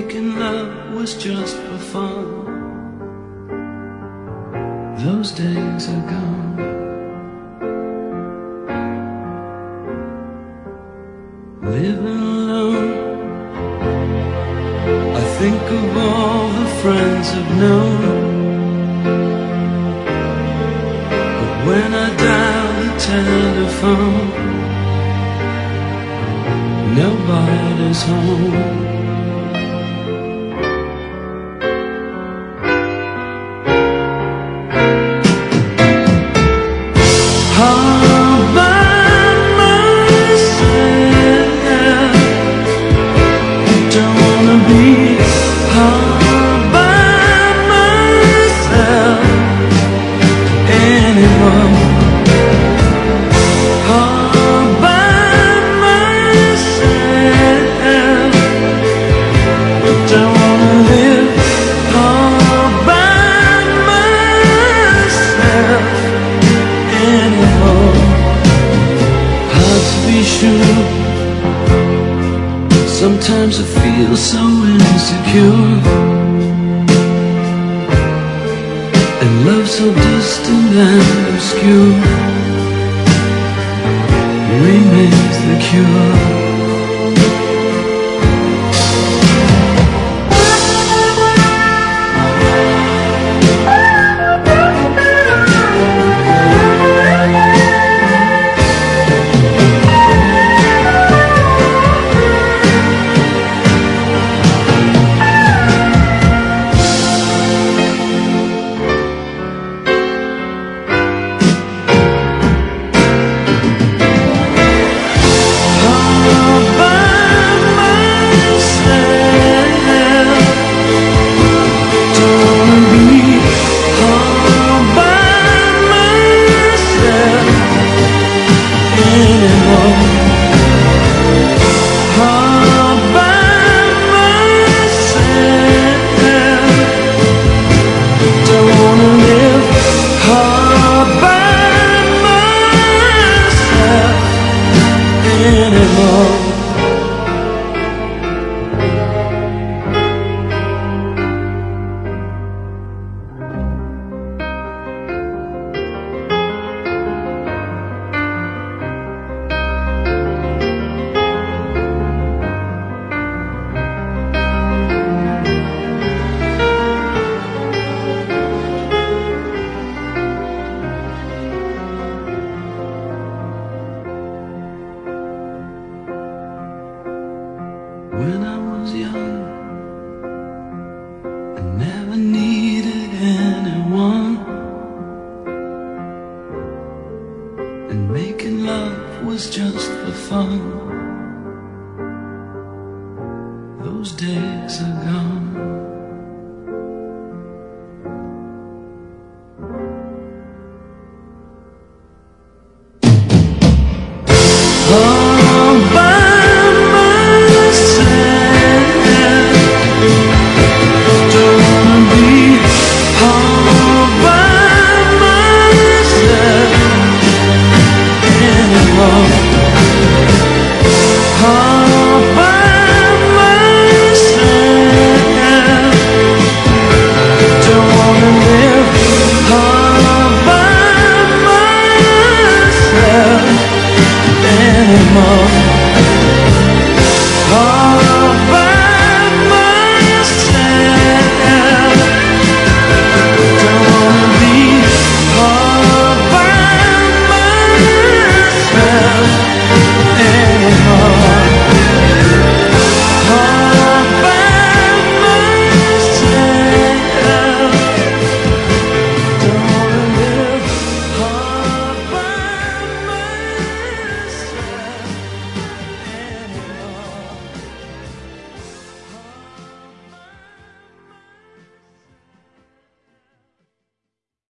making love was just for fun. Those days are gone. Living alone, I think of all the friends I've known. But when I dial the telephone, nobody's home. Sometimes I feel so insecure, and love so distant and obscure remains the cure. When I was young, I never needed anyone, and making love was just for fun. Those days are gone.